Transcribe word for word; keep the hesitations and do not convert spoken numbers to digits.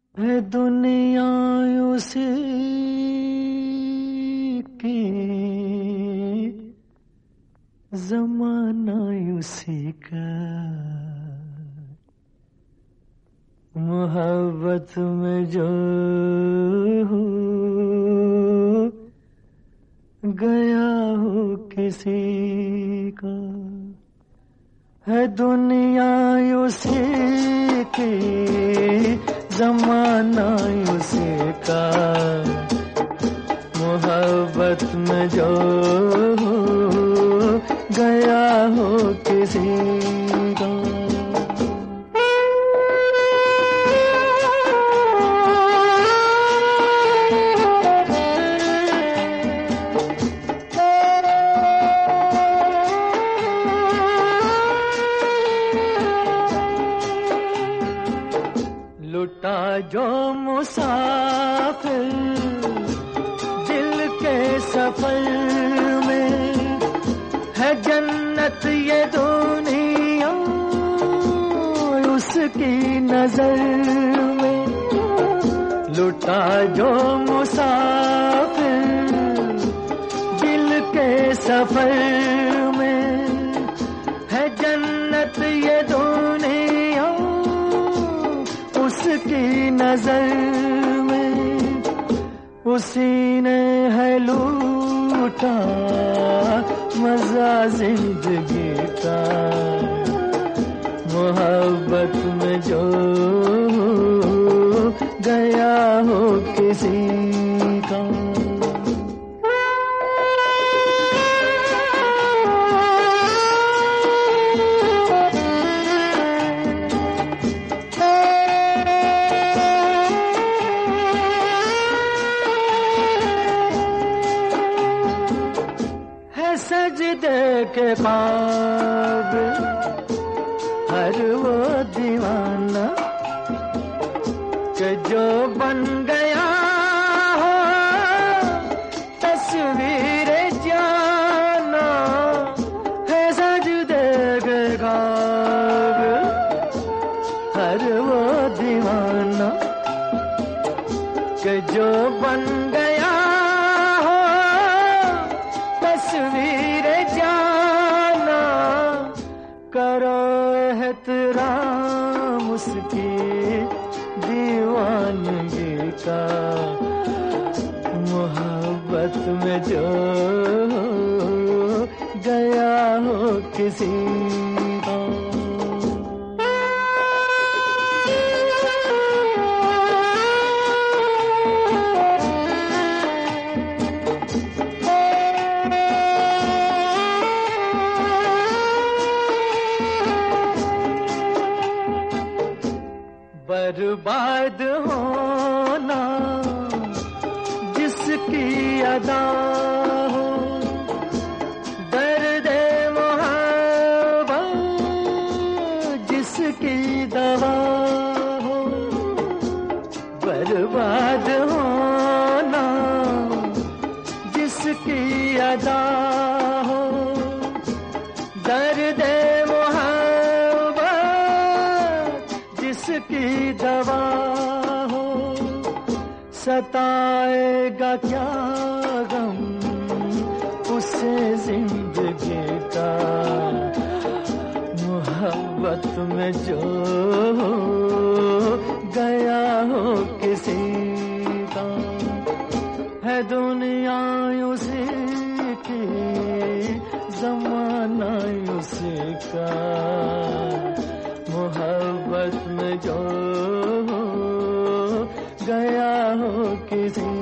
है दुनिया उसी की, जमाना उसी का, मोहब्बत में जो हो गया हो किसी का। है दुनिया उसी की, जमाना उसी का, मोहब्बत में जो हो गया हो किसी का। लुटा जो मुसाफिर दिल के सफर में, है जन्नत ये दुनिया उसकी नजर में। लुटा जो मुसाफिर दिल के सफर में, है जन्नत ये दुनिया उसकी नजर में। उसी ने है लूटा मजा जिंदगी का, मोहब्बत में जो गया हो किसी का। सजदे के काबिल हर वो दीवाना कि जो बन गया हो तस्वीर जाना। है सजदे के काबिल हर वो दीवाना कि जो बन गया तस्वीर जाना। करो एहतराम उसकी दीवानगी का, मोहब्बत में जो गया हो किसी का। बर्बाद होना जिसकी अदा हो, दर्द मोहब्बत जिसकी दवा हो। बर्बाद होना जिसकी अदा हो, दर्द की दवा हो। सताएगा क्या गम उसे जिंदगी का, मोहब्बत में जो गया हो किसी का। है दुनिया उसी की, जमाना उसी का, मोहब्बत में जो गया हो किसी